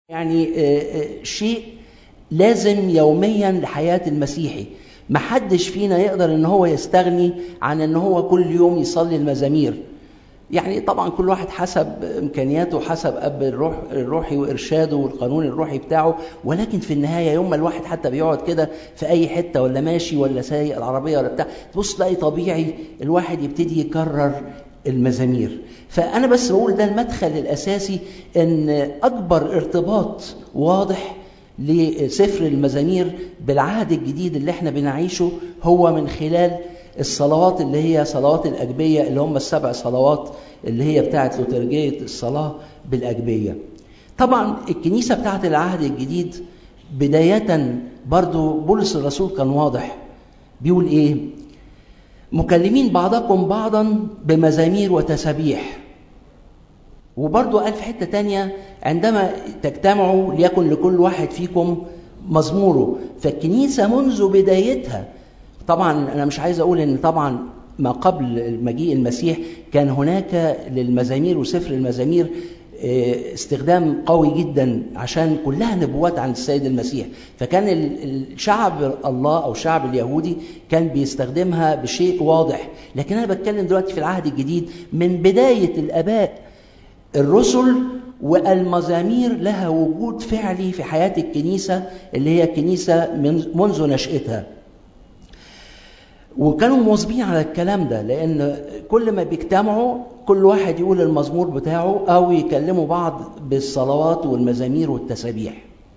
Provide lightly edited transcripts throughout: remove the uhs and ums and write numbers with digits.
يعني شيء لازم يوميا لحياة المسيحي. محدش فينا يقدر ان هو يستغني عن ان هو كل يوم يصلي المزامير. يعني طبعا كل واحد حسب امكانياته، حسب اب الروحي وارشاده والقانون الروحي بتاعه، ولكن في النهايه يوم ما الواحد حتى بيقعد كده في اي حته ولا ماشي ولا سايق العربيه ولا بتاع، تبص تلاقي طبيعي الواحد يبتدي يكرر المزامير. فانا بس بقول ده المدخل الاساسي، ان اكبر ارتباط واضح لسفر المزامير بالعهد الجديد اللي احنا بنعيشه هو من خلال الصلوات اللي هي صلوات الأجبية، اللي هم السبع صلوات اللي هي بتاعت لترجية الصلاة بالأجبية. طبعا الكنيسة بتاعت العهد الجديد بداية برضو بولس الرسول كان واضح، بيقول ايه؟ مكلمين بعضكم بعضا بمزامير وتسابيح. وبرضو قال في حتة تانية عندما تجتمعوا ليكن لكل واحد فيكم مزموره. فالكنيسة منذ بدايتها، طبعا أنا مش عايز أقول إن طبعا ما قبل مجيء المسيح كان هناك للمزامير وسفر المزامير استخدام قوي جدا، عشان كلها نبوات عن السيد المسيح. فكان الشعب الله أو الشعب اليهودي كان بيستخدمها بشيء واضح. لكن أنا بتكلم دلوقتي في العهد الجديد من بداية الآباء الرسل، والمزامير لها وجود فعلي في حياة الكنيسة اللي هي الكنيسة منذ نشأتها. وكانوا مواظبين على الكلام ده، لأن كل ما بيجتمعوا كل واحد يقول المزمور بتاعه أو يكلموا بعض بالصلوات والمزامير والتسابيح.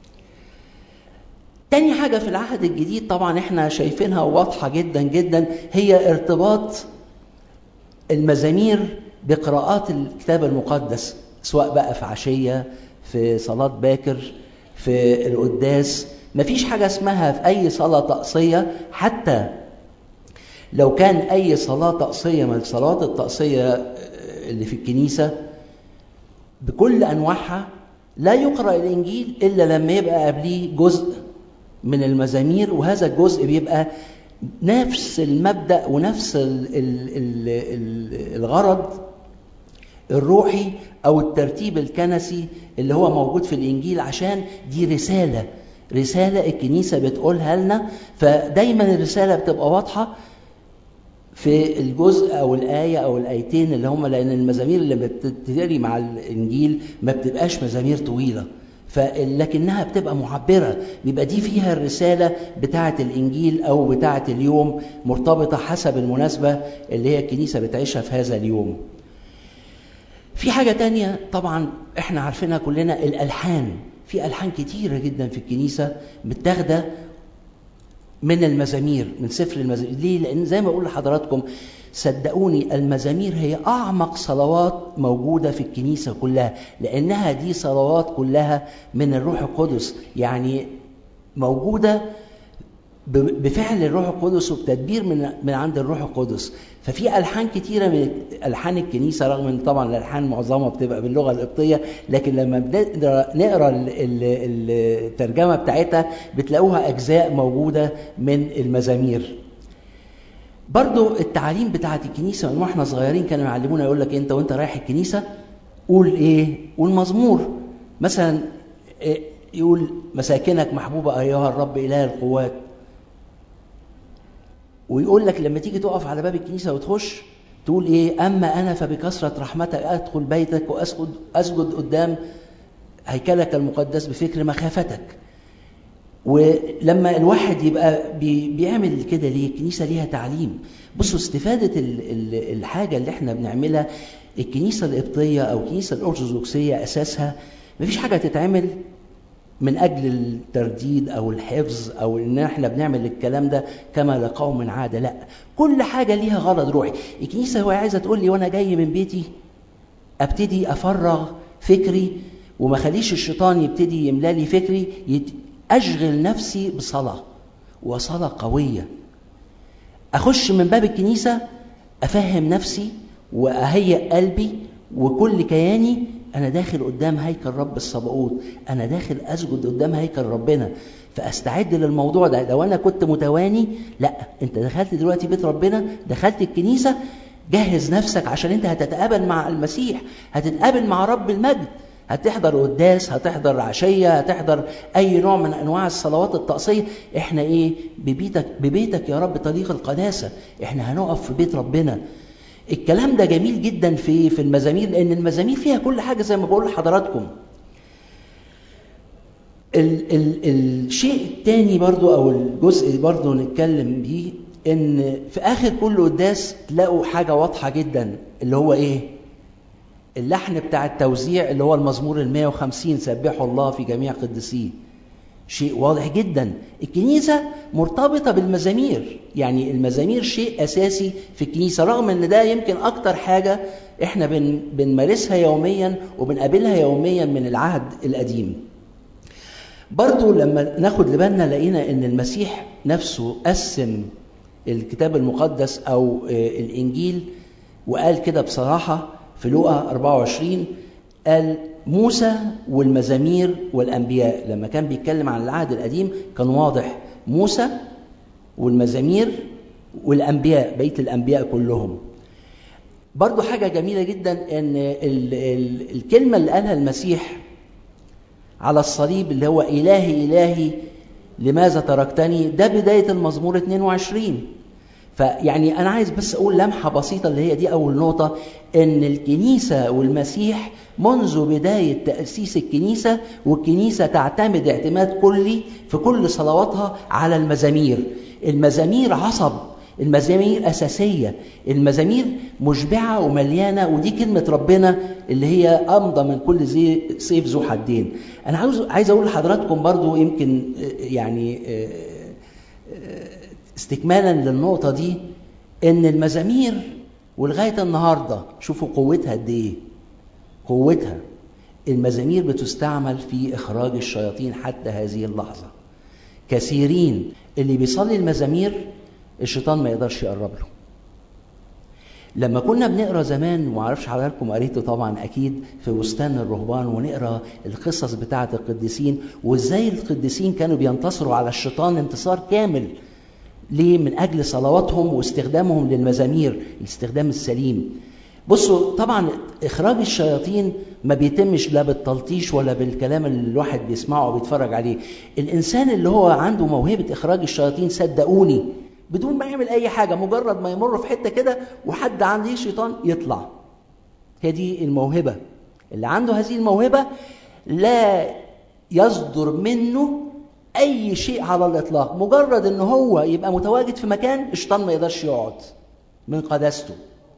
تاني حاجة في العهد الجديد طبعا احنا شايفينها واضحة جدا جدا، هي ارتباط المزامير بقراءات الكتاب المقدس، سواء بقى في عشية، في صلاة باكر، في القداس. مفيش حاجة اسمها في أي صلاة طقسية، حتى لو كان أي صلاة طقسية من الصلوات الطقسية اللي في الكنيسة بكل أنواعها، لا يقرأ الإنجيل إلا لما يبقى قبليه جزء من المزامير، وهذا الجزء بيبقى نفس المبدأ ونفس الغرض الروحي أو الترتيب الكنسي اللي هو موجود في الإنجيل، عشان دي رسالة الكنيسة بتقولها لنا. فدايما الرسالة بتبقى واضحة في الجزء أو الآية أو الآيتين اللي هم، لأن المزامير اللي بتتقري مع الإنجيل ما بتبقاش مزامير طويلة، لكنها بتبقى معبرة، بيبقى دي فيها الرسالة بتاعة الإنجيل أو بتاعة اليوم، مرتبطة حسب المناسبة اللي هي الكنيسة بتعيشها في هذا اليوم. في حاجة تانية طبعا احنا عارفينها كلنا، الألحان. في ألحان كتيرة جدا في الكنيسة متاخدة من المزامير، من سفر المزامير. ليه؟ لأن زي ما أقول لحضراتكم صدقوني المزامير هي أعمق صلوات موجودة في الكنيسة كلها، لأنها دي صلوات كلها من الروح القدس، يعني موجودة بفعل الروح القدس وبتدبير من عند الروح القدس. ففي ألحان كتيرة من ألحان الكنيسة، رغم أن طبعا الألحان معظمها بتبقى باللغة القبطية، لكن لما نقرأ الترجمة بتاعتها بتلاقوها أجزاء موجودة من المزامير. برضو التعاليم بتاعت الكنيسة من واحنا صغيرين كانوا يعلمونا، يقول لك انت وانت رايح الكنيسة قول ايه؟ قول مزمور مثلا، يقول مساكنك محبوبة أيها الرب إله القوات. ويقول لك لما تيجي تقف على باب الكنيسة وتخش تقول ايه؟ أما أنا فبكثرة رحمتك أدخل بيتك وأسجد قدام هيكلك المقدس بفكر مخافتك. ولما الواحد يبقى بيعمل كده، ليه؟ الكنيسة ليها تعليم. بصوا استفادة الحاجة اللي احنا بنعملها، الكنيسة القبطية أو الكنيسة الأرثوذكسية أساسها مفيش حاجة تتعمل من أجل الترديد أو الحفظ أو إن احنا بنعمل الكلام ده كما لقوم عادة. لا، كل حاجة ليها غرض روحي. الكنيسة هو عايزة تقول لي وأنا جاي من بيتي أبتدي أفرغ فكري وما خليش الشيطان يبتدي يملالي فكري، أشغل نفسي بصلاة، وصلاة قوية. أخش من باب الكنيسة أفهم نفسي وأهيئ قلبي وكل كياني، أنا داخل قدام هيكل رب الصباؤوت، أنا داخل أسجد قدام هيكل ربنا، فأستعد للموضوع ده. لو أنا كنت متواني، لا، أنت دخلت دلوقتي بيت ربنا، دخلت الكنيسة، جهز نفسك عشان أنت هتتقابل مع المسيح، هتتقابل مع رب المجد، هتحضر قداس، هتحضر عشية، هتحضر أي نوع من أنواع الصلوات الطقسية، إحنا إيه؟ ببيتك يا رب طريق القداسة، إحنا هنقف في بيت ربنا. الكلام ده جميل جدا في المزامير، لأن المزامير فيها كل حاجة زي ما بقول لحضراتكم. الشيء الثاني برضو أو الجزء برضو نتكلم بيه، إن في آخر كل قداس تلاقوا حاجة واضحة جدا، اللي هو إيه؟ اللحن بتاع التوزيع اللي هو المزمور 150 سبحوا الله في جميع قدسيه. شيء واضح جدا. الكنيسة مرتبطة بالمزامير، يعني المزامير شيء أساسي في الكنيسة، رغم ان ده يمكن أكتر حاجة احنا بنمارسها يوميا وبنقابلها يوميا من العهد القديم. برضو لما ناخد لبالنا لقينا ان المسيح نفسه قسم الكتاب المقدس أو الإنجيل، وقال كده بصراحة في لوقا 24 قال موسى والمزامير والأنبياء. لما كان بيتكلم عن العهد القديم كان واضح، موسى والمزامير والأنبياء، بيت الأنبياء كلهم. برضو حاجة جميلة جدا ان الكلمة اللي قالها المسيح على الصليب اللي هو إلهي إلهي لماذا تركتني، ده بداية المزمور 22. فيعني أنا عايز بس أقول لمحة بسيطة اللي هي دي أول نقطة، إن الكنيسة والمسيح منذ بداية تأسيس الكنيسة، والكنيسة تعتمد اعتماد كلي في كل صلواتها على المزامير. المزامير عصب، المزامير أساسية، المزامير مشبعة ومليانة، ودي كلمة ربنا اللي هي أمضى من كل سيف ذو حدين. أنا عايز أقول لحضراتكم برضو يمكن يعني استكمالا للنقطة دي، إن المزامير ولغاية النهاردة شوفوا قوتها قد إيه، قوتها. المزامير بتستعمل في إخراج الشياطين حتى هذه اللحظة. كثيرين اللي بيصلي المزامير الشيطان ما يقدرش يقرب له. لما كنا بنقرأ زمان، ومعرفش حضراتكم قريته طبعا أكيد، في بستان الرهبان، ونقرأ القصص بتاعة القديسين وإزاي القديسين كانوا بينتصروا على الشيطان انتصار كامل. ليه؟ من أجل صلواتهم واستخدامهم للمزامير، الاستخدام السليم. بصوا طبعا إخراج الشياطين ما بيتمش لا بالتلطيش ولا بالكلام اللي الواحد بيسمعه وبيتفرج عليه. الإنسان اللي هو عنده موهبة إخراج الشياطين صدقوني بدون ما يعمل أي حاجة، مجرد ما يمر في حتة كده وحد عنده شيطان يطلع. هي دي الموهبة. اللي عنده هذه الموهبة لا يصدر منه أي شيء على الإطلاق، مجرد إن هو يبقى متواجد في مكان الشيطان ما يقدرش يقعد من قداسته.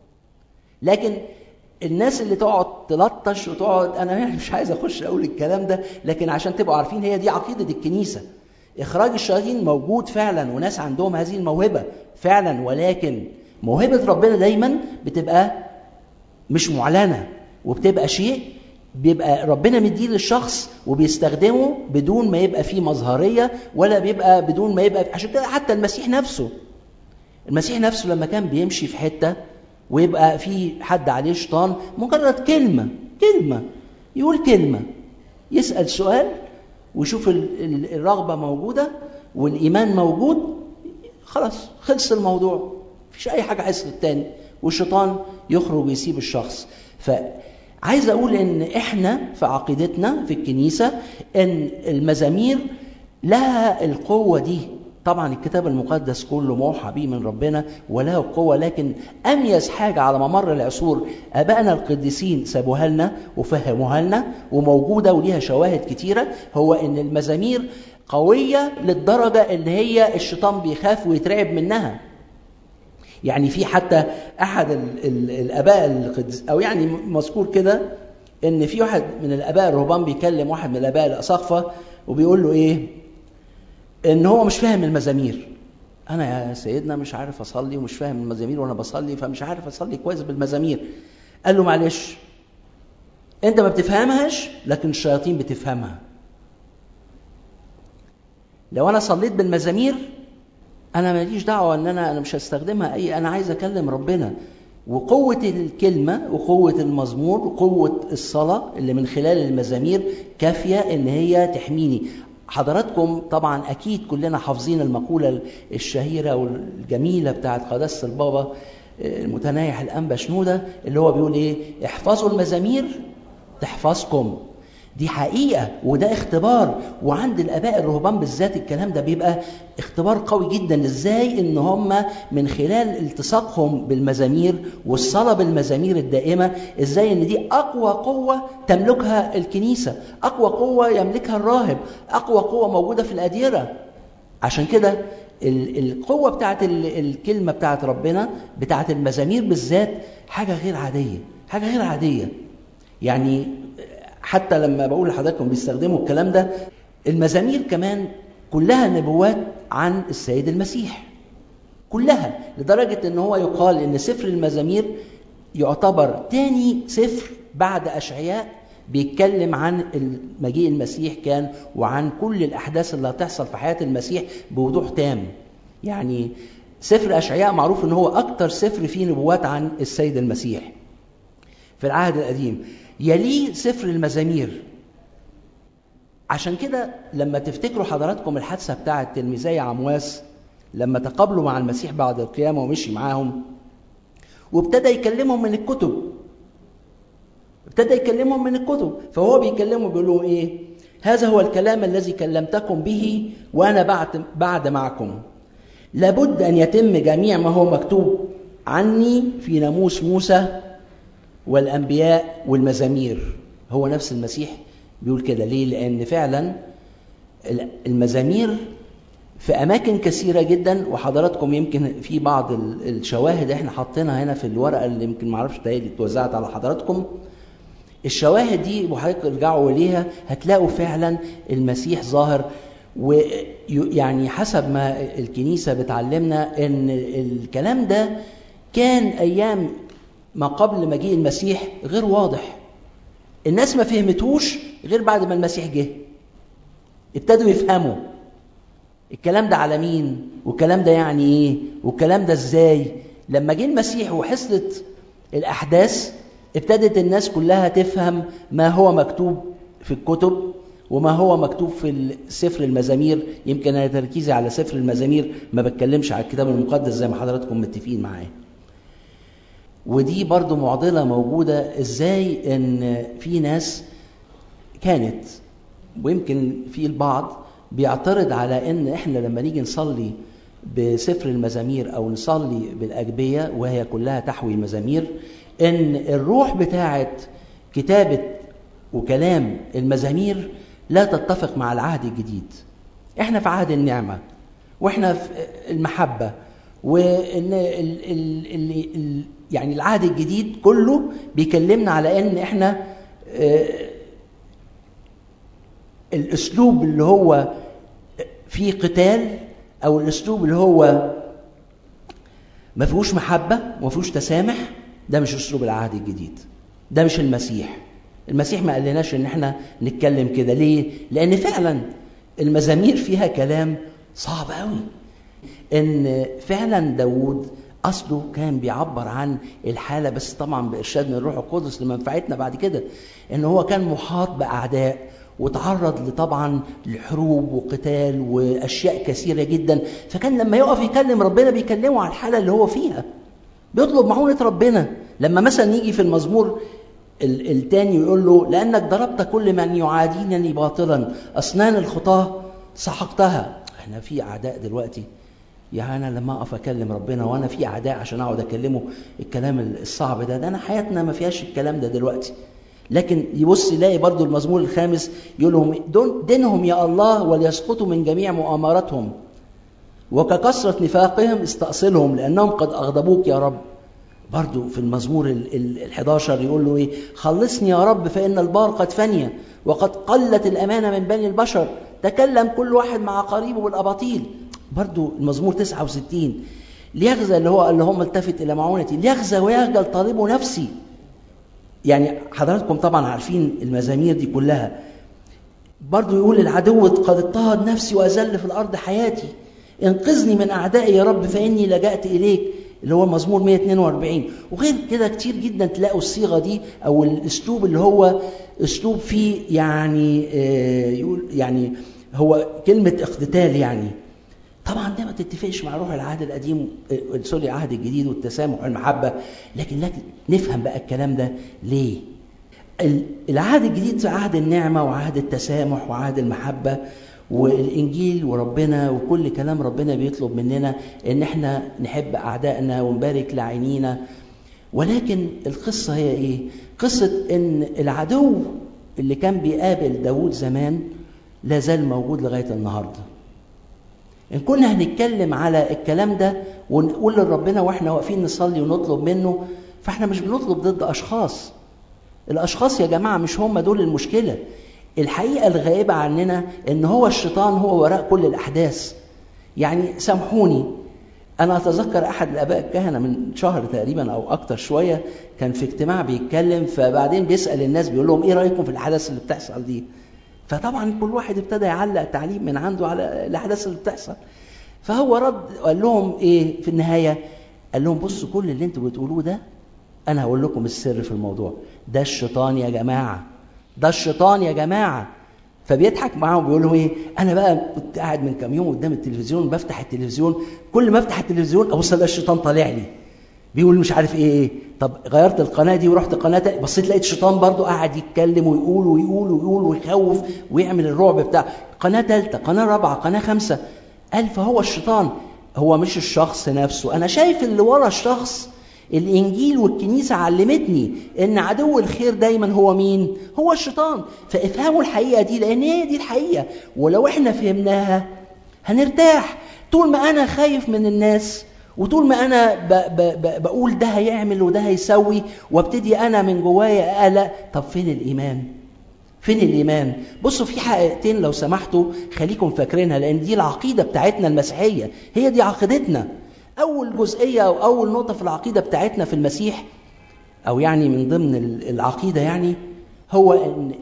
لكن الناس اللي تقعد تلطش وتقعد، أنا يعني مش عايز أخش أقول الكلام ده، لكن عشان تبقوا عارفين هي دي عقيدة الكنيسة. إخراج الشياطين موجود فعلا، وناس عندهم هذه الموهبة فعلا، ولكن موهبة ربنا دايما بتبقى مش معلنة، وبتبقى شيء بيبقى ربنا مديه للشخص وبيستخدمه بدون ما يبقى فيه مظهرية، ولا بيبقى بدون ما يبقى. عشان كده حتى المسيح نفسه لما كان بيمشي في حتة ويبقى في حد عليه شيطان، مجرد كلمة يقول كلمة، يسأل سؤال ويشوف الرغبة موجودة والإيمان موجود، خلاص خلص الموضوع، مفيش أي حاجة حصلت تاني، والشيطان يخرج ويسيب الشخص. عايز أقول إن إحنا في عقيدتنا في الكنيسة إن المزامير لها القوة دي. طبعا الكتاب المقدس كله موحى به من ربنا وله القوة، لكن أميز حاجة على ممر العصور آبائنا القديسين سابوها لنا وفهموها لنا وموجودة وليها شواهد كتيرة، هو إن المزامير قوية للدرجة اللي هي الشيطان بيخاف ويترعب منها. يعني في حتى أحد الآباء القديس، أو يعني مذكور كده إن في واحد من الآباء الرهبان بيكلم واحد من الآباء الأساقفة وبيقول له إيه؟ إن هو مش فاهم المزامير. أنا يا سيدنا مش عارف أصلي ومش فاهم المزامير وأنا بصلي، فمش عارف أصلي كويس بالمزامير. قال له معلش، أنت ما بتفهمهاش لكن الشياطين بتفهمها. لو أنا صليت بالمزامير أنا ماليش دعوة إن أنا مش هستخدمها أنا عايز أكلم ربنا. وقوة الكلمة وقوة المزمور وقوة الصلاة اللي من خلال المزامير كافية إن هي تحميني. حضراتكم طبعا أكيد كلنا حافظين المقولة الشهيرة والجميلة بتاعت قداسة البابا المتنايح الأنبا شنودة، اللي هو بيقول إيه؟ احفظوا المزامير تحفظكم. دي حقيقة وده اختبار. وعند الآباء الرهبان بالذات الكلام ده بيبقى اختبار قوي جدا، ازاي ان هم من خلال التصاقهم بالمزامير والصلاة بالمزامير الدائمة، ازاي ان دي اقوى قوة تملكها الكنيسة، اقوى قوة يملكها الراهب، اقوى قوة موجودة في الأديرة. عشان كده القوة بتاعت الكلمة بتاعت ربنا بتاعت المزامير بالذات حاجة غير عادية، حاجة غير عادية. يعني حتى لما بقول لحضراتكم بيستخدموا الكلام ده، المزامير كمان كلها نبوات عن السيد المسيح، كلها، لدرجة ان هو يقال ان سفر المزامير يعتبر تاني سفر بعد أشعياء بيتكلم عن مجيء المسيح كان، وعن كل الأحداث اللي هتحصل في حياة المسيح بوضوح تام. يعني سفر أشعياء معروف ان هو أكتر سفر فيه نبوات عن السيد المسيح في العهد القديم، يليه سفر المزامير. عشان كده لما تفتكروا حضراتكم الحادثة بتاعة تلميذي عمواس لما تقابلوا مع المسيح بعد القيامة ومشي معاهم وابتدى يكلمهم من الكتب، فهو بيكلمهم بيقول لهم ايه؟ هذا هو الكلام الذي كلمتكم به وانا بعد معكم، لابد ان يتم جميع ما هو مكتوب عني في ناموس موسى والانبياء والمزامير. هو نفس المسيح بيقول كده. ليه؟ لان فعلا المزامير في اماكن كثيره جدا، وحضراتكم يمكن في بعض الشواهد احنا حاطينها هنا في الورقه اللي يمكن ما اعرفش تهيألي اتوزعت على حضراتكم. الشواهد دي وحضرتك ارجعوا اليها هتلاقوا فعلا المسيح ظاهر. ويعني حسب ما الكنيسه بتعلمنا ان الكلام ده كان ايام ما قبل مجيء المسيح غير واضح، الناس ما فهمتوش غير بعد ما المسيح جه ابتدوا يفهموا الكلام ده على مين، والكلام ده يعني ايه، والكلام ده ازاي. لما جه المسيح وحصلت الاحداث ابتدت الناس كلها تفهم ما هو مكتوب في الكتب وما هو مكتوب في سفر المزامير. يمكن انا تركيزي على سفر المزامير، ما بتكلمش على الكتاب المقدس زي ما حضراتكم متفقين معايا. ودي برضو معضلة موجودة، ازاي ان في ناس كانت، ويمكن في البعض بيعترض على ان احنا لما نيجي نصلي بسفر المزامير او نصلي بالاجبيه وهي كلها تحوي مزامير، ان الروح بتاعه كتابه وكلام المزامير لا تتفق مع العهد الجديد. احنا في عهد النعمه واحنا في المحبه، وان يعني العهد الجديد كله بيكلمنا على ان احنا الاسلوب اللي هو فيه قتال او الاسلوب اللي هو ما فيهوش محبه وما فيهوش تسامح، ده مش اسلوب العهد الجديد، ده مش المسيح. المسيح ما قالناش ان احنا نتكلم كده. ليه؟ لان فعلا المزامير فيها كلام صعب قوي. ان فعلا داود اصله كان بيعبر عن الحاله، بس طبعا بارشاد من الروح القدس لمنفعتنا بعد كده، ان هو كان محاط باعداء وتعرض طبعا لحروب وقتال واشياء كثيره جدا، فكان لما يقف يكلم ربنا بيكلمه على الحاله اللي هو فيها، بيطلب معونه ربنا. لما مثلا يجي في المزمور الثاني يقول له لانك ضربت كل من يعادينني باطلا، اسنان الخطاه سحقتها. احنا في اعداء دلوقتي، يعني انا لما اقف اكلم ربنا وانا في اعداء عشان اقعد اكلمه الكلام الصعب ده انا حياتنا ما فيهاش الكلام ده دلوقتي. لكن يبص يلاقي برضو المزمور الخامس يقول لهم دينهم يا الله وليسقطوا من جميع مؤامراتهم، وككثرة نفاقهم استأصلهم لأنهم قد أغضبوك يا رب. برضو في المزمور ال11 يقول له ايه؟ خلصني يا رب فإن البار قد فني وقد قلت الأمانة من بني البشر، تكلم كل واحد مع قريبه بالأباطيل. برضو المزمور 69 ليغزى اللي هم التفت إلى معونتي، ليغزى ويخجل طالبه نفسي. يعني حضراتكم طبعا عارفين المزامير دي كلها. برضو يقول العدو قد اضطهد نفسي وأذل في الأرض حياتي، انقذني من أعدائي يا رب فإني لجأت إليك، اللي هو المزمور 142. وغير كده كتير جدا تلاقوا الصيغة دي أو الأسلوب اللي هو أسلوب فيه يعني يقول يعني هو كلمة اقتتال. يعني طبعا ده ما تتفقش مع روح العهد القديم سوري العهد الجديد والتسامح والمحبة. لكن نفهم بقى الكلام ده ليه. العهد الجديد في عهد النعمة وعهد التسامح وعهد المحبة والإنجيل وربنا وكل كلام ربنا بيطلب مننا إن احنا نحب أعدائنا ونبارك لاعنينا. ولكن القصة هي إيه؟ قصة إن العدو اللي كان بيقابل داود زمان لا زال موجود لغاية النهاردة. إن كنا هنتكلم على الكلام ده ونقول لربنا وإحنا واقفين نصلي ونطلب منه، فإحنا مش بنطلب ضد أشخاص. الأشخاص يا جماعة مش هم دول المشكلة. الحقيقة الغائبة عننا إن هو الشيطان هو وراء كل الأحداث. يعني سامحوني، أنا أتذكر أحد الآباء الكهنة من شهر تقريبا أو أكتر شوية كان في اجتماع بيتكلم، فبعدين بيسأل الناس بيقول لهم إيه رأيكم في الأحداث اللي بتحصل دي؟ فطبعا كل واحد ابتدى يعلق تعليق من عنده على الأحداث اللي بتحصل. فهو رد قال لهم إيه في النهاية؟ قال لهم بصوا، كل اللي انتوا بتقولوه ده أنا هقول لكم السر في الموضوع ده. الشيطان يا جماعة، ده الشيطان يا جماعة. فبيضحك معاهم بيقول لهم ايه؟ انا بقى كنت قاعد من كام يوم قدام التلفزيون، بفتح التلفزيون، كل ما افتح التلفزيون ابص الاقي الشيطان طالع لي بيقول مش عارف ايه. طب غيرت القناه دي ورحت قناه تانية، بصيت لقيت الشيطان برضو قاعد يتكلم ويقول ويقول ويقول ويخوف ويعمل الرعب بتاع قناه ثالثه، قناه رابعه، قناه خمسه. قال فهو الشيطان، هو مش الشخص نفسه. انا شايف اللي ورا الشخص. الإنجيل والكنيسة علمتني إن عدو الخير دايما هو مين؟ هو الشيطان. فافهموا الحقيقة دي، لأن هي دي الحقيقة، ولو إحنا فهمناها هنرتاح. طول ما أنا خايف من الناس، وطول ما أنا بقول ده هيعمل وده هيسوي، وابتدي أنا من جوايا أقلق، طب فين الإيمان؟ فين الإيمان؟ بصوا في حقيقتين لو سمحتوا خليكم فاكرينها، لأن دي العقيدة بتاعتنا المسيحية، هي دي عقيدتنا. أول جزئية أو أول نقطة في العقيدة بتاعتنا في المسيح، أو يعني من ضمن العقيدة يعني، هو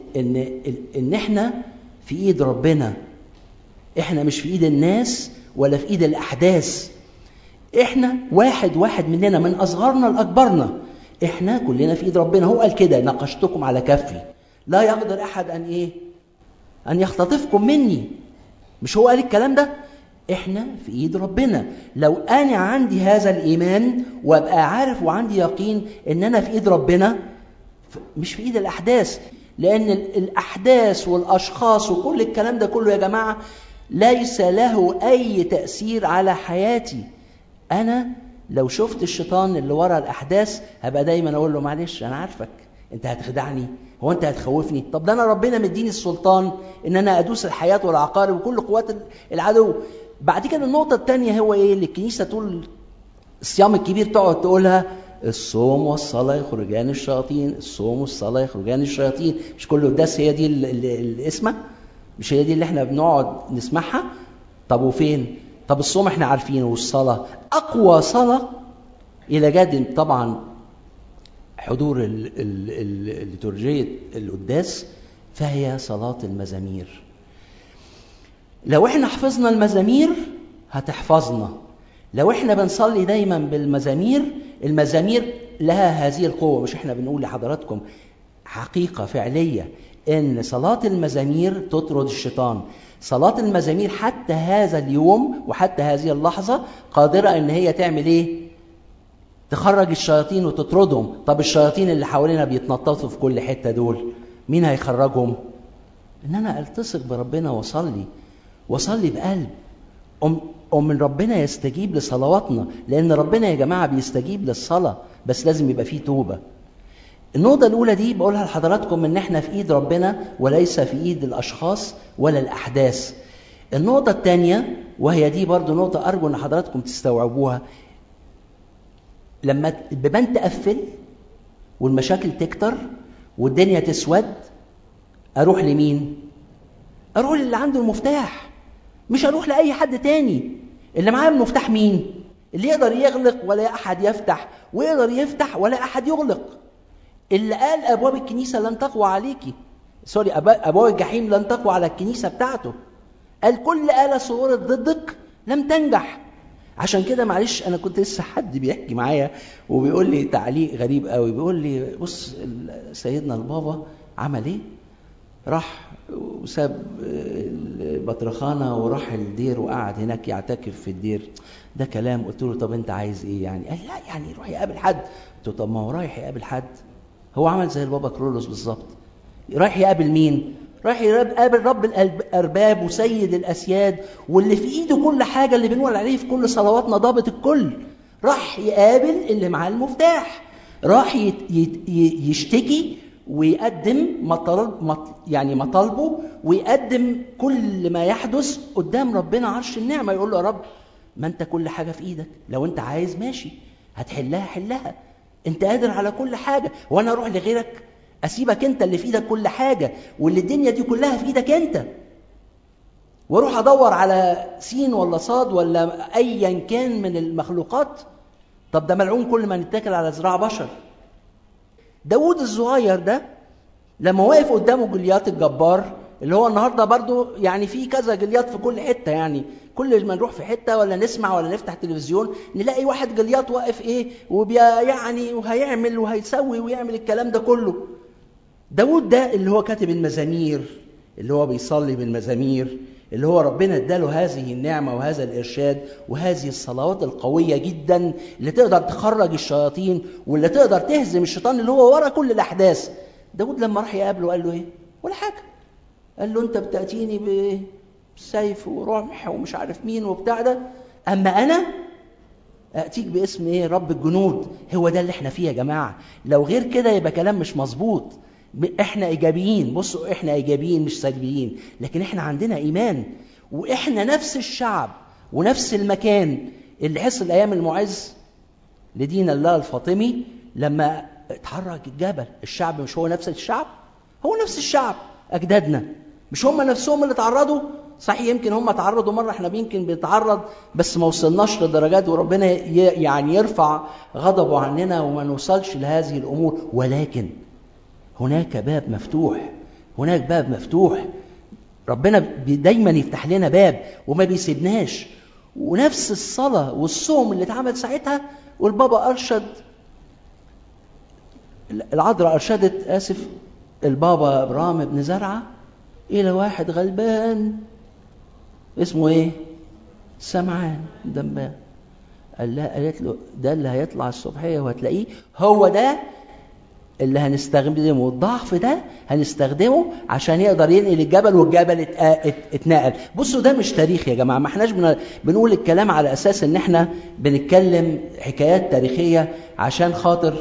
إن إحنا في إيد ربنا. إحنا مش في إيد الناس ولا في إيد الأحداث. إحنا واحد مننا من أصغرنا لأكبرنا، إحنا كلنا في إيد ربنا. هو قال كده: نقشتكم على كفي، لا يقدر أحد أن يختطفكم مني. مش هو قال الكلام ده؟ إحنا في إيد ربنا. لو أنا عندي هذا الإيمان وأبقى عارف وعندي يقين إن أنا في إيد ربنا، مش في إيد الأحداث. لأن الأحداث والأشخاص وكل الكلام ده كله يا جماعة ليس له أي تأثير على حياتي. أنا لو شفت الشيطان اللي ورا الأحداث هبقى دايما أقول له معلش أنا عارفك، أنت هتخدعني، هو أنت هتخوفني؟ طب ده أنا ربنا مديني السلطان إن أنا أدوس الحياة والعقارب وكل قوات العدو. بعد كده النقطة الثانية هو إيه اللي الكنيسة طول الصيام الكبير تقعد تقولها؟ الصوم والصلاة يخرجان الشياطين، الصوم والصلاة يخرجان الشياطين. مش كل قداس هي دي الاسمة؟ مش هي دي اللي احنا بنقعد نسمعها؟ طب وفين؟ طب الصوم احنا عارفينه، والصلاة أقوى صلاة إلى جد طبعا حضور الليتورجية القداس، فهي صلاة المزامير. لو احنا حفظنا المزامير هتحفظنا. لو احنا بنصلي دايما بالمزامير، المزامير لها هذه القوة. مش احنا بنقول لحضراتكم حقيقة فعلية ان صلاة المزامير تطرد الشيطان. صلاة المزامير حتى هذا اليوم وحتى هذه اللحظة قادرة ان هي تعمل ايه؟ تخرج الشياطين وتطردهم. طب الشياطين اللي حوالينا بيتنططوا في كل حتة دول، مين هيخرجهم؟ ان انا التصق بربنا وصلي بقلب من ربنا يستجيب لصلواتنا. لأن ربنا يا جماعة بيستجيب للصلاة، بس لازم يبقى فيه توبة. النقطة الأولى دي بقولها لحضراتكم إن إحنا في إيد ربنا وليس في إيد الأشخاص ولا الأحداث. النقطة الثانية وهي دي برضو نقطة أرجو إن حضراتكم تستوعبوها، لما البيبان تقفل والمشاكل تكتر والدنيا تسود، أروح لمين؟ أروح للي عنده المفتاح، مش هروح لأي حد تاني. اللي معاه المفتاح مين؟ اللي يقدر يغلق ولا أحد يفتح، ويقدر يفتح ولا أحد يغلق. اللي قال أبواب الكنيسة لن تقوى عليكي، أبواب الجحيم لن تقوى على الكنيسة بتاعته. قال كل آلة صورت ضدك لم تنجح. عشان كده معلش، أنا كنت لسه حد بيحكي معايا وبيقول لي تعليق غريب قوي، بيقول لي بص سيدنا البابا عمل إيه؟ راح وساب البطرخانة وراح الدير وقعد هناك يعتكف في الدير. ده كلام. قلت له طب انت عايز ايه يعني؟ قال لا يعني يروح يقابل حد. قلت له طب ما هو رايح يقابل حد هو عمل زي البابا كرولوس بالظبط. رايح يقابل مين؟ رايح يقابل رب الأرباب وسيد الأسياد، واللي في إيده كل حاجة، اللي بنقول عليه في كل صلواتنا ضابط الكل. راح يقابل اللي معاه المفتاح، راح يشتكي ويقدم مطالبه، ويقدم كل ما يحدث قدام ربنا عرش النعمة. يقول له يا رب، ما انت كل حاجة في ايدك، لو انت عايز ماشي هتحلها حلها، انت قادر على كل حاجة، وانا اروح لغيرك اسيبك انت اللي في ايدك كل حاجة، واللي الدنيا دي كلها في ايدك انت، واروح ادور على سين ولا صاد ولا ايا كان من المخلوقات؟ طب ده ملعون كل ما نتكل على ذراع بشر. داود الصغير ده لما وقف قدامه جوليات الجبار، اللي هو النهارده برضو يعني في كذا جوليات في كل حته، يعني كل ما نروح في حته ولا نسمع ولا نفتح تلفزيون نلاقي واحد جوليات واقف يعني وهيعمل وهيسوي ويعمل الكلام ده كله. داود ده اللي هو كاتب المزامير، اللي هو بيصلي بالمزامير، اللي هو ربنا اداله هذه النعمة وهذا الإرشاد وهذه الصلوات القوية جدا اللي تقدر تخرج الشياطين واللي تقدر تهزم الشيطان اللي هو ورا كل الأحداث. داود لما راح يقابله قال له ايه؟ ولا حاجة. قال له انت بتأتيني بسيف ورمح ومش عارف مين وبتاع ده، اما انا أأتيك باسم ايه؟ رب الجنود. هو ده اللي احنا فيه يا جماعة. لو غير كده يبقى كلام مش مظبوط. احنا ايجابيين، بصوا احنا ايجابيين مش سلبيين، لكن احنا عندنا ايمان، واحنا نفس الشعب ونفس المكان اللي حصل ايام المعز لدين الله الفاطمي لما اتحرك الجبل. الشعب مش هو نفس الشعب؟ هو نفس الشعب، اجدادنا مش هم نفسهم اللي تعرضوا؟ صحيح يمكن هم تعرضوا مرة، احنا يمكن بنتعرض بس ما وصلناش لدرجات، وربنا يعني يرفع غضبه عننا وما نوصلش لهذه الامور، ولكن هناك باب مفتوح، هناك باب مفتوح. ربنا دايما يفتح لنا باب وما بيسيبناش. ونفس الصلاة والصوم اللي اتعمل ساعتها، والبابا أرشد، العذراء أرشدت البابا إبراهيم بن زرعة إلى واحد غلبان اسمه إيه؟ سمعان دمبان. قالت له ده اللي هيطلع الصبحية وهتلاقيه هو ده اللي هنستخدمه، الضعف ده هنستخدمه عشان يقدر ينقل الجبل، والجبل اتنقل. بصوا ده مش تاريخ يا جماعة، ما احناش بنقول الكلام على أساس ان احنا بنتكلم حكايات تاريخية عشان خاطر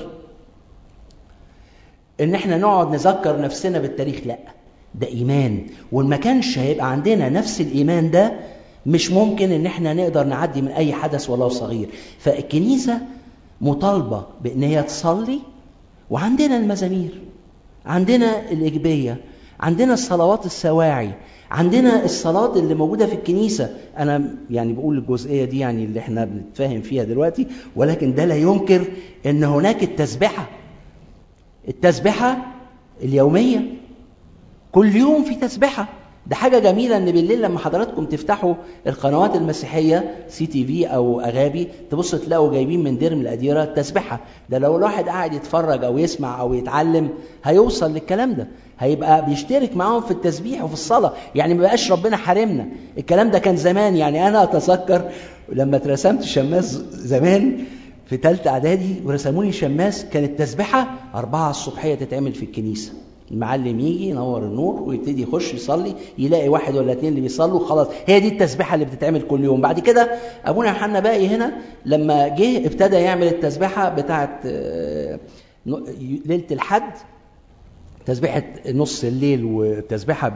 ان احنا نقعد نذكر نفسنا بالتاريخ، لا، ده إيمان. وما كانش هيبقى عندنا نفس الإيمان ده مش ممكن ان احنا نقدر نعدي من أي حدث ولو صغير. فالكنيسة مطالبة بأن هي تصلي، وعندنا المزامير، عندنا الإجبية، عندنا الصلوات السواعي، عندنا الصلاة اللي موجودة في الكنيسة. أنا يعني بقول الجزئية دي يعني اللي احنا بنتفاهم فيها دلوقتي، ولكن ده لا ينكر أن هناك التسبحة اليومية، كل يوم في تسبحة. ده حاجة جميلة ان بالليل لما حضراتكم تفتحوا القنوات المسيحية CTV او اغابي تبصوا تلاقوا جايبين من دير من الاديرة التسبحة. ده لو الواحد قاعد يتفرج او يسمع او يتعلم هيوصل للكلام ده، هيبقى بيشترك معاهم في التسبيح وفي الصلاة. يعني ما بقاش ربنا حارمنا. الكلام ده كان زمان، يعني انا اتذكر لما اترسمت شماس زمان في ثالثه اعدادي ورسموني شماس، كانت التسبحة 4 الصبحية تتعمل في الكنيسة. المعلم يجي ينور النور ويبتدي يخش يصلي، يلاقي 1 ولا 2 اللي بيصلوا، خلاص هي دي التسبيحة اللي بتتعمل كل يوم. بعد كده أبونا يوحنا باقي هنا لما جه ابتدى يعمل التسبيحة بتاعت ليلة الحد، تسبيحة نص الليل وتسبيحة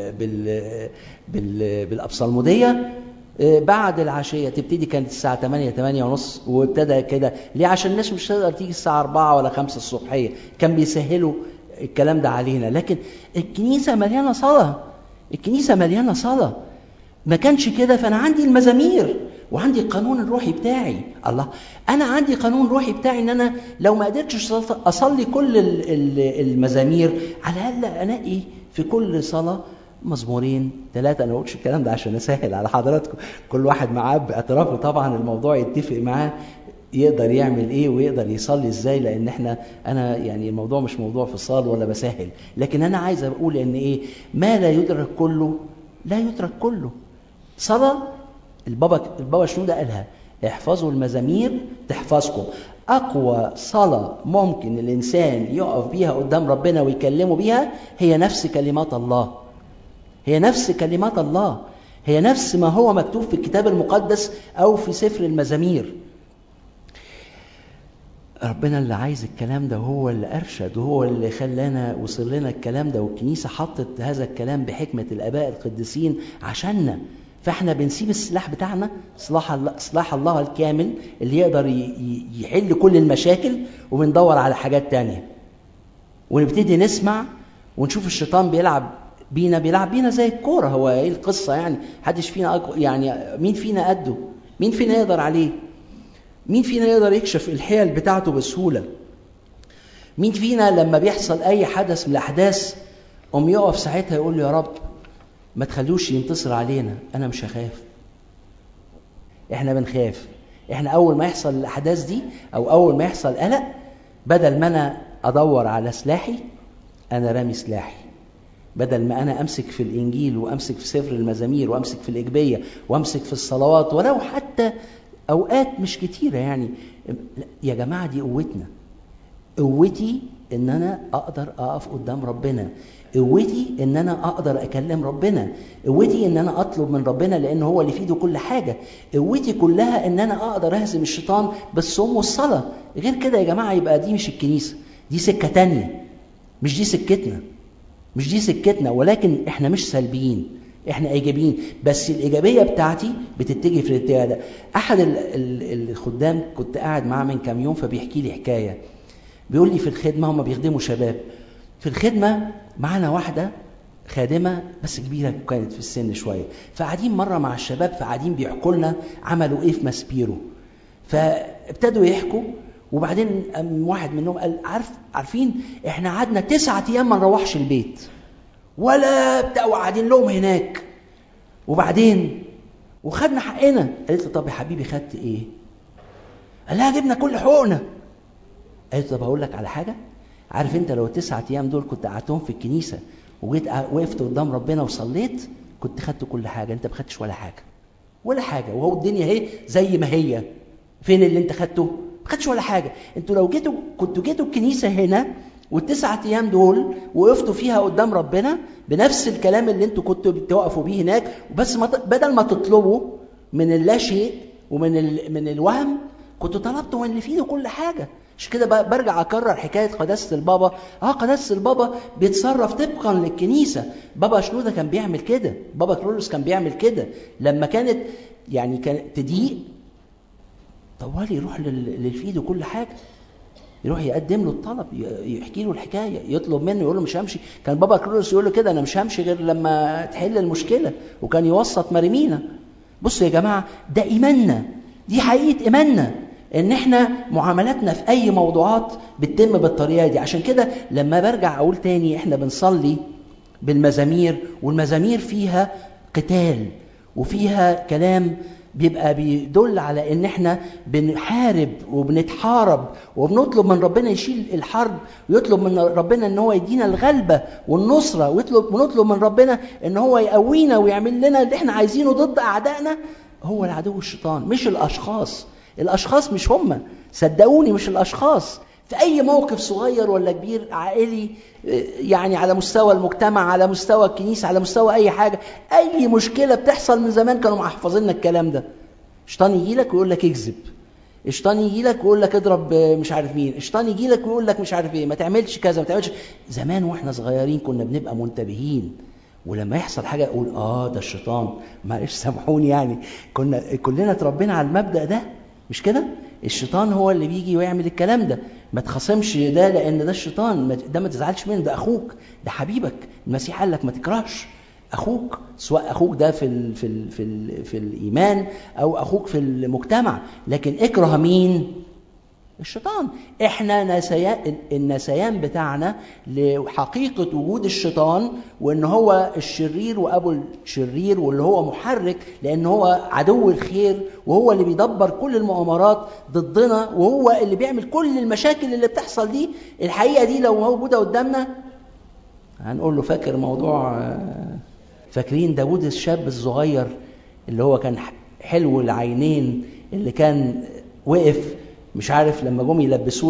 بالأبصالمودية بعد العشية. تبتدي كانت الساعة 8 ونص، وابتدى كده ليه؟ عشان الناس مش تقدر تيجي الساعة 4 ولا 5 الصبحية، كان بيسهلوا الكلام ده علينا. لكن الكنيسة مليانة صلاة، الكنيسة مليانة صلاة. ما كانش كده. فأنا عندي المزامير وعندي القانون الروحي بتاعي. الله، أنا عندي قانون روحي بتاعي إن أنا لو ما قدرتش أصلي كل المزامير، على الأقل أنقي في كل صلاة 2 3. أنا ما قلتش الكلام ده عشان أسهل على حضراتكم، كل واحد معاه باعترافه طبعا الموضوع يتفق معاه يقدر يعمل ايه ويقدر يصلي ازاي، لان انا يعني الموضوع مش موضوع فصال ولا بسهل، لكن انا عايز اقول ان ايه، ما لا يدرك كله لا يترك كله. صلاة البابا شنودة قالها، احفظوا المزامير تحفظكم. أقوى صلاة ممكن الإنسان يقف بيها قدام ربنا ويكلمه بيها هي نفس كلمات الله، هي نفس كلمات الله، هي نفس ما هو مكتوب في الكتاب المقدس أو في سفر المزامير. ربنا اللي عايز الكلام ده، وهو اللي أرشد، وهو اللي خلانا وصل لنا الكلام ده، والكنيسة حطت هذا الكلام بحكمة الآباء القديسين عشاننا. فاحنا بنسيب السلاح بتاعنا، سلاح الله الكامل اللي يقدر يحل كل المشاكل، وبندور على حاجات تانية، ونبتدي نسمع ونشوف الشيطان بيلعب بينا زي الكورة. هو ايه القصة يعني؟ حدش فينا يعني مين فينا قده؟ مين فينا يقدر عليه؟ مين فينا يقدر يكشف الحيل بتاعته بسهولة؟ مين فينا لما بيحصل اي حدث من الاحداث يقف ساعتها يقول له يا رب ما تخلوش ينتصر علينا، انا مش هخاف. احنا بنخاف. احنا اول ما يحصل الاحداث دي او اول ما يحصل قلق، بدل ما انا ادور على سلاحي انا رامي سلاحي. بدل ما انا امسك في الانجيل وامسك في سفر المزامير وامسك في الاجبيه وامسك في الصلوات ولو حتى اوقات مش كتيره يعني. يا جماعه دي قوتنا. قوتي ان انا اقدر اقف قدام ربنا، قوتي ان انا اقدر اكلم ربنا، قوتي ان انا اطلب من ربنا لان هو اللي في ايده كل حاجه، قوتي كلها ان انا اقدر اهزم الشيطان بالصوم والصلاه. غير كده يا جماعه يبقى دي مش الكنيسه، دي سكه تانية، مش دي سكتنا، مش دي سكتنا. ولكن احنا مش سلبيين، احنا ايجابيين، بس الايجابيه بتاعتي بتتجه في الاتجاه ده. احد الخدام كنت قاعد معاه من كام يوم فبيحكي لي حكايه، بيقول لي في الخدمه هم بيخدموا شباب، في الخدمه معانا واحده خادمه بس كبيره كانت في السن شويه، فقاعدين مره مع الشباب فقاعدين بيحكوا لنا عملوا ايه في ماسبيرو، فابتدوا يحكوا وبعدين واحد منهم قال عارفين احنا قعدنا 9 ايام ما نروحش البيت ولا بتاع، وقاعدين لهم هناك وبعدين وخدنا حقنا. قالت له طب يا حبيبي خدت ايه؟ قال لها جبنا كل حقوقنا. قالت له طب هقول لك على حاجه، عارف انت لو 9 ايام دول كنت قعدتهم في الكنيسه وجيت وقفت قدام ربنا وصليت كنت خدت كل حاجه، انت ما خدتش ولا حاجه ولا حاجه، وهو الدنيا اهي زي ما هي. فين اللي انت خدته؟ ما خدتش ولا حاجه. انتوا لو كنتوا جيتوا الكنيسه هنا وال9 ايام دول وقفتوا فيها قدام ربنا بنفس الكلام اللي انتوا كنتوا بتوقفوا بيه هناك، بس بدل ما تطلبوا من اللا شيء من الوهم كنتوا طلبتوا من اللي فيه كل حاجه. مش كده برجع اكرر حكايه قداسه البابا. قداسه البابا بيتصرف طبقا للكنيسه. بابا شنوده كان بيعمل كده، بابا كرولوس كان بيعمل كده لما كانت يعني كانت تضيق طوالي يروح للفيد وكل حاجه، يروح يقدم له الطلب، يحكي له الحكايه، يطلب منه، يقول له مش همشي. كان بابا كرولوس يقول له كده انا مش همشي غير لما تحل المشكله، وكان يوسط مريمينا. بصوا يا جماعه ده ايماننا، دي حقيقه ايماننا، ان احنا معاملاتنا في اي موضوعات بتتم بالطريقه دي. عشان كده لما برجع اقول تاني احنا بنصلي بالمزامير، والمزامير فيها قتال وفيها كلام بيبقى بيدل على ان احنا بنحارب وبنتحارب وبنطلب من ربنا يشيل الحرب، ويطلب من ربنا ان هو يدينا الغلبة والنصرة، ونطلب من ربنا ان هو يقوينا ويعمل لنا اللي احنا عايزينه ضد اعدائنا. هو العدو الشيطان مش الاشخاص. الاشخاص مش هم، صدقوني مش الاشخاص. في اي موقف صغير ولا كبير عائلي، يعني على مستوى المجتمع، على مستوى الكنيسة، على مستوى اي حاجة، اي مشكلة بتحصل من زمان كانوا محفظين الكلام ده. الشيطان يجي لك ويقول لك اكذب، الشيطان يجي لك ويقول لك اضرب مش عارف مين، الشيطان يجي لك ويقول لك مش عارف ايه، ما تعملش كذا ما تعملش. زمان واحنا صغيرين كنا بنبقى منتبهين، ولما يحصل حاجة اقول ده الشيطان، معلش سامحوني يعني. كلنا اتربينا على المبدأ ده، مش كده؟ الشيطان هو اللي بيجي ويعمل الكلام ده. ما تخاصمش ده لان ده الشيطان، ده ما تزعلش منه، ده اخوك، ده حبيبك. المسيح قال لك ما تكرهش اخوك، سواء اخوك ده في الايمان او اخوك في المجتمع، لكن اكره مين؟ الشيطان. احنا النسيان بتاعنا لحقيقة وجود الشيطان، وان هو الشرير وابو الشرير، واللي هو محرك لان هو عدو الخير، وهو اللي بيدبر كل المؤامرات ضدنا، وهو اللي بيعمل كل المشاكل اللي بتحصل دي. الحقيقة دي لو موجودة قدامنا هنقول له فاكر موضوع، فاكرين داود الشاب الصغير اللي هو كان حلو العينين، اللي كان وقف مش عارف لما جم يلبسوه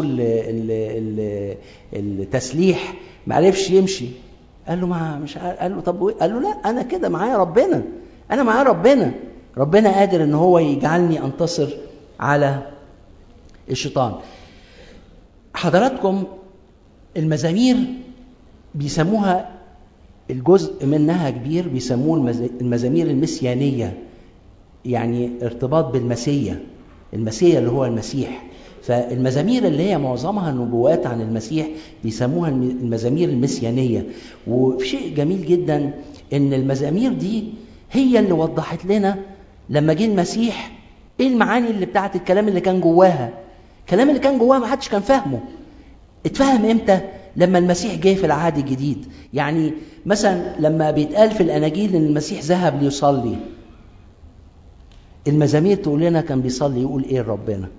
التسليح ما عرفش يمشي، قال له ما مش عارف. قال له طب، قال له لا انا كده معايا ربنا، انا معايا ربنا، ربنا قادر ان هو يجعلني انتصر على الشيطان. حضراتكم المزامير بيسموها الجزء منها كبير بيسموه المزامير المسيانية، يعني ارتباط بالمسيا، المسيا اللي هو المسيح. فالمزامير اللي هي معظمها نبوات عن المسيح بيسموها المزامير المسيانية. وفي شيء جميل جدا ان المزامير دي هي اللي وضحت لنا لما جه المسيح ايه المعاني اللي بتاعت الكلام اللي كان جواها. الكلام اللي كان جواها ما حدش كان فاهمه. اتفهم امتى؟ لما المسيح جه في العهد الجديد. يعني مثلا لما بيتقال في الاناجيل ان المسيح ذهب ليصلي، المزامير تقول لنا كان بيصلي يقول ايه لربنا؟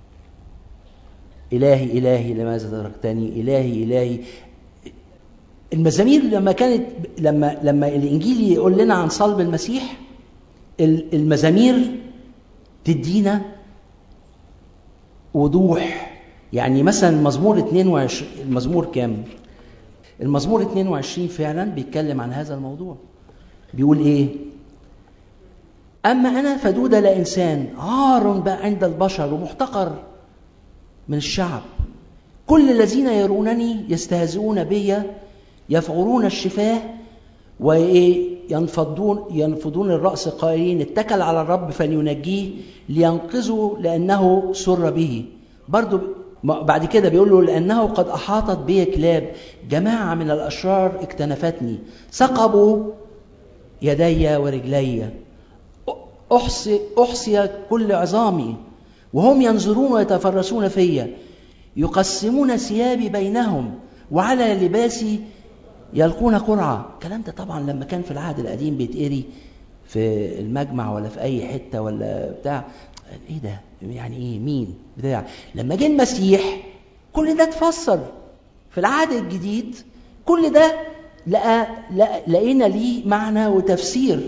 الهي الهي لماذا تركتني، الهي الهي. المزامير لما كانت لما الانجيل يقول لنا عن صلب المسيح، المزامير تدينا وضوح. يعني مثلا مزمور 22، المزمور كام؟ المزمور 22 فعلا بيتكلم عن هذا الموضوع. بيقول ايه؟ اما انا فدود لا انسان، عار بقى عند البشر ومحتقر من الشعب. كل الذين يرونني يستهزئون بي، يفعرون الشفاه وينفضون الرأس قائلين اتكل على الرب فلينجيه لينقذه لأنه سر به. برضو بعد كده بيقول له لأنه قد أحاطت بي كلاب، جماعة من الأشرار اكتنفتني، ثقبوا يدي ورجلي، أحصي كل عظامي، وهم ينظرون ويتفرسون فيا، يقسمون ثيابي بينهم وعلى لباسي يلقون قرعة. الكلام ده طبعا لما كان في العهد القديم بيتقري في المجمع ولا في أي حتة ولا بتاع، ايه ده؟ يعني ايه؟ مين بتاع؟ لما جه المسيح كل ده اتفسر في العهد الجديد. كل ده لقينا ليه معنى وتفسير.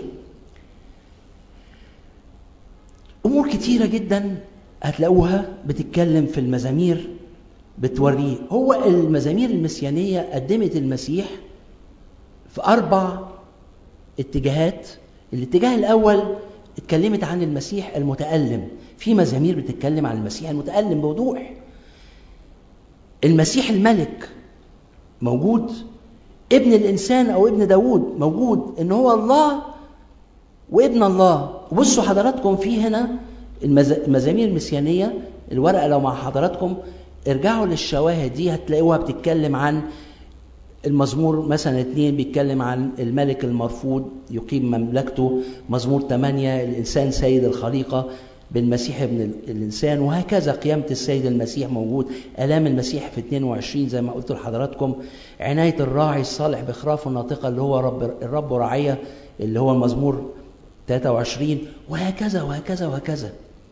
امور كتيرة جدا هتلاقوها بتتكلم في المزامير بتوريه. هو المزامير المسيانية قدمت المسيح في 4 اتجاهات. الاتجاه الأول اتكلمت عن المسيح المتألم، في مزامير بتتكلم عن المسيح المتألم بوضوح. المسيح الملك موجود، ابن الإنسان أو ابن داود موجود، إن هو الله وابن الله. وبصوا حضراتكم في هنا المزامير المسيانية، الورقة لو مع حضراتكم ارجعوا للشواهد دي هتلاقوها بتتكلم عن المزمور مثلا 2 بيتكلم عن الملك المرفوض يقيم مملكته، مزمور 8 الإنسان سيد الخليقة بالمسيح ابن الإنسان، وهكذا قيامة السيد المسيح موجود، آلام المسيح في 22 زي ما قلت لحضراتكم، عناية الراعي الصالح بخرافه الناطقة اللي هو الرب رعية اللي هو المزمور 23، وهكذا وهكذا وهكذا.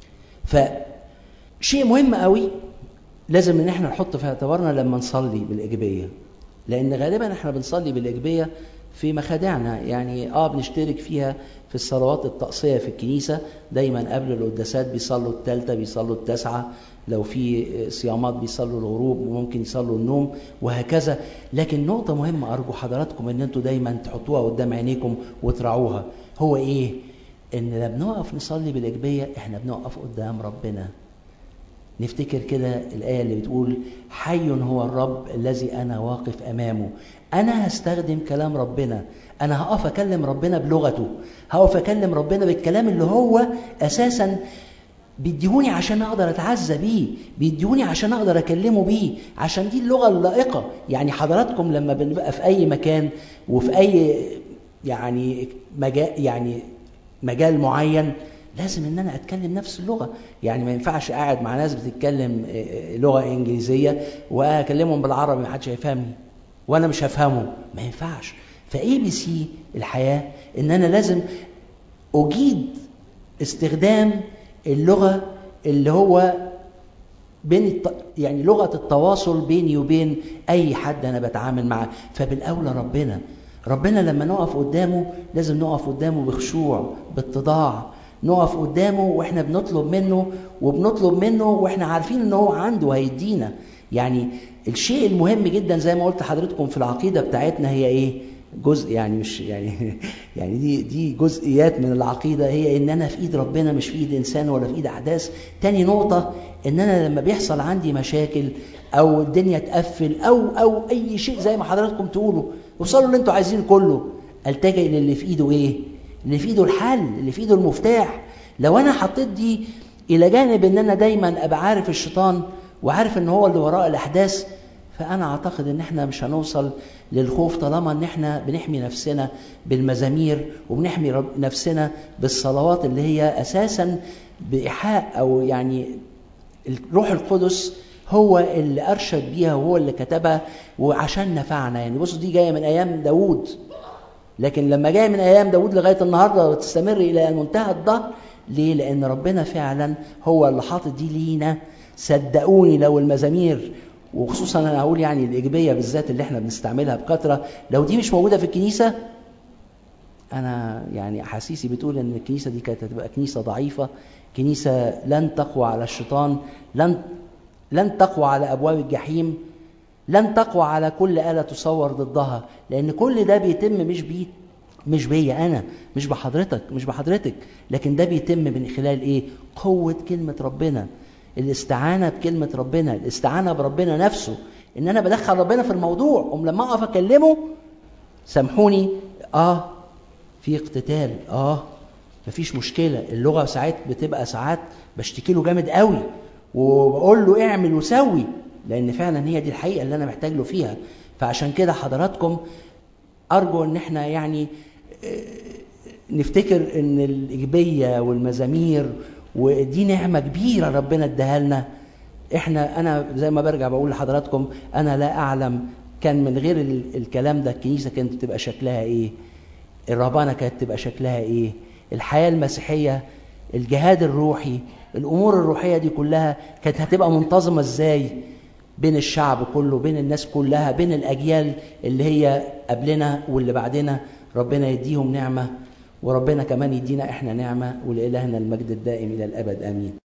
فشيء مهم قوي لازم ان احنا نحط في اعتبارنا لما نصلي بالإجبية، لأن غالبا احنا بنصلي بالإجبية في مخادعنا، يعني بنشترك فيها في الصلوات الطقسية في الكنيسة، دايما قبل القداسات بيصلوا الثالثة، بيصلوا التاسعة، لو في صيامات بيصلوا الغروب وممكن يصلوا النوم وهكذا. لكن نقطة مهمة أرجو حضراتكم ان انتوا دايما تحطوها قدام عينيكم وتراعوها، هو ايه؟ ان لما بنقف نصلي بالإجبية احنا بنقف قدام ربنا. نفتكر كده الآية اللي بتقول حي هو الرب الذي أنا واقف أمامه. أنا هستخدم كلام ربنا، أنا هقف أكلم ربنا بلغته، هقف أكلم ربنا بالكلام اللي هو أساساً بيديهوني عشان أقدر أتعزى بيه، بيديهوني عشان أقدر أكلمه بيه، عشان دي اللغة اللائقة. يعني حضراتكم لما بنبقى في أي مكان وفي أي مجال معين لازم ان انا اتكلم نفس اللغه. يعني ما ينفعش قاعد مع ناس بتتكلم لغه انجليزيه واكلمهم بالعربي ما حدش هيفهمني وانا مش هفهمه، ما ينفعش. فاي بي سي الحياه ان انا لازم اجيد استخدام اللغه اللي هو يعني لغه التواصل بيني وبين اي حد انا بتعامل معاه. فبالاولى ربنا لما نقف قدامه لازم نقف قدامه بخشوع باتضاع، نقف قدامه واحنا بنطلب منه، وبنطلب منه واحنا عارفين ان هو عنده هيدينا. يعني الشيء المهم جدا زي ما قلت لحضرتكم في العقيدة بتاعتنا هي ايه؟ جزء يعني مش يعني يعني دي جزئيات من العقيدة، هي ان انا في ايد ربنا مش في ايد انسان ولا في ايد احداث. تاني نقطة ان انا لما بيحصل عندي مشاكل او الدنيا تقفل او اي شيء زي ما حضراتكم تقولوا، وصلوا اللي انتوا عايزين كله، التجئ للي في ايده ايه؟ اللي في ايده الحل، اللي في ايده المفتاح. لو انا حطيت دي الى جانب ان انا دايما ابقى عارف الشيطان وعارف ان هو اللي وراء الاحداث، فانا اعتقد ان احنا مش هنوصل للخوف طالما ان احنا بنحمي نفسنا بالمزامير وبنحمي نفسنا بالصلوات اللي هي اساسا بايحاء او يعني الروح القدس هو اللي ارشد بيها وهو اللي كتبها وعشان نفعنا. يعني بصوا دي جايه من ايام داوود، لكن لما جايه من ايام داوود لغايه النهارده وتستمر الى منتهى الدهر، ليه؟ لان ربنا فعلا هو اللي حاطط دي لينا. صدقوني لو المزامير، وخصوصا انا هقول يعني الايجابيه بالذات اللي احنا بنستعملها بكثره، لو دي مش موجوده في الكنيسه، انا يعني احاسيسي بتقول ان الكنيسه دي كانت هتبقى كنيسه ضعيفه، كنيسه لن تقوى على الشيطان، لن تقوى على ابواب الجحيم، لن تقوى على كل آلة تصور ضدها. لان كل ده بيتم مش بيا انا، مش بحضرتك، لكن ده بيتم من خلال ايه؟ قوه كلمه ربنا، الاستعانه بكلمه ربنا، الاستعانه بربنا نفسه، ان انا بدخل ربنا في الموضوع. لما اقف اكلمه، سامحوني، في اقتتال، مفيش مشكله. اللغه ساعات بتبقى ساعات بشتكي له جامد قوي وبقول له اعمل وسوي، لان فعلا هي دي الحقيقه اللي انا محتاج له فيها. فعشان كده حضراتكم ارجو ان احنا يعني نفتكر ان الايجابيه والمزامير ودي نعمه كبيره ربنا اداها لنا. انا زي ما برجع بقول لحضراتكم، انا لا اعلم كان من غير الكلام ده الكنيسه كانت تبقى شكلها ايه، الرهبانه كانت تبقى شكلها ايه، الحياه المسيحيه، الجهاد الروحي، الامور الروحيه دي كلها كانت هتبقى منتظمه ازاي بين الشعب كله، بين الناس كلها، بين الاجيال اللي هي قبلنا واللي بعدنا. ربنا يديهم نعمه، وربنا كمان يدينا احنا نعمه، ولإلهنا المجد الدائم الى الابد امين.